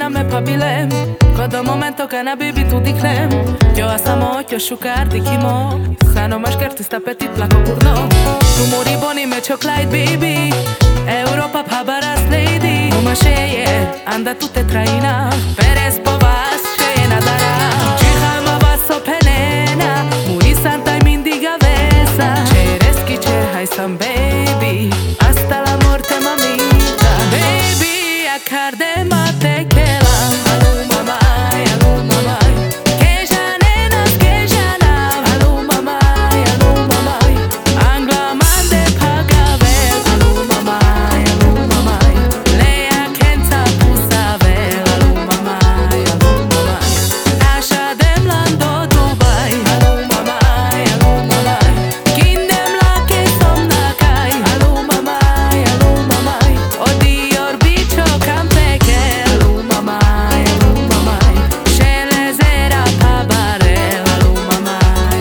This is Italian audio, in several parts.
na me pabilem Cada momento que na baby tu diklem Yo asamo, yo shukar dikimo Sano mas kerti sta petit plako burno Tu muri boni me chocolate baby Europa pa baras lady Uma sheje, anda tu te traina Perez po vas, sheje na dara Chiha ma vas so penena Muri santa i mindiga vesa Chereski che hai sam baby Hasta la morte mamita Baby, a carde mate che la Aluma mai, aluma mai Che janenas, che janav Aluma mai Angla mande pagavel Aluma mai Leia kenza pusavel Aluma mai Asha dem lando Dubai Aluma mai Kindem la ke somna kai Aluma mai Odior bicho campeke Aluma mai Shele zera pabare Aluma mai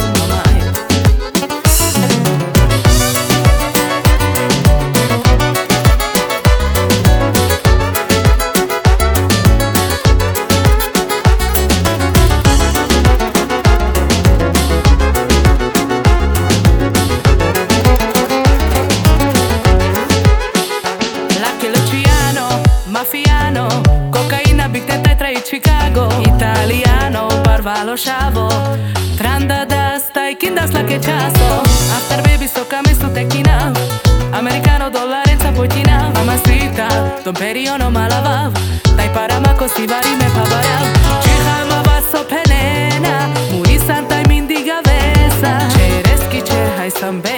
Lucky Luciano, Mafiano Cocaina, Big Teta e Trey Chicago Italiano, Barvalo Shavo Tranda da stai kindas la che chaso After baby sto camisto tequina Americano, dollaro in sapotina Mamacita, Don Periono malavav Dai paramaco si vari me pavarav Chiha ma vasso penena Muri santa i mindiga vesa Chereski che hai sambe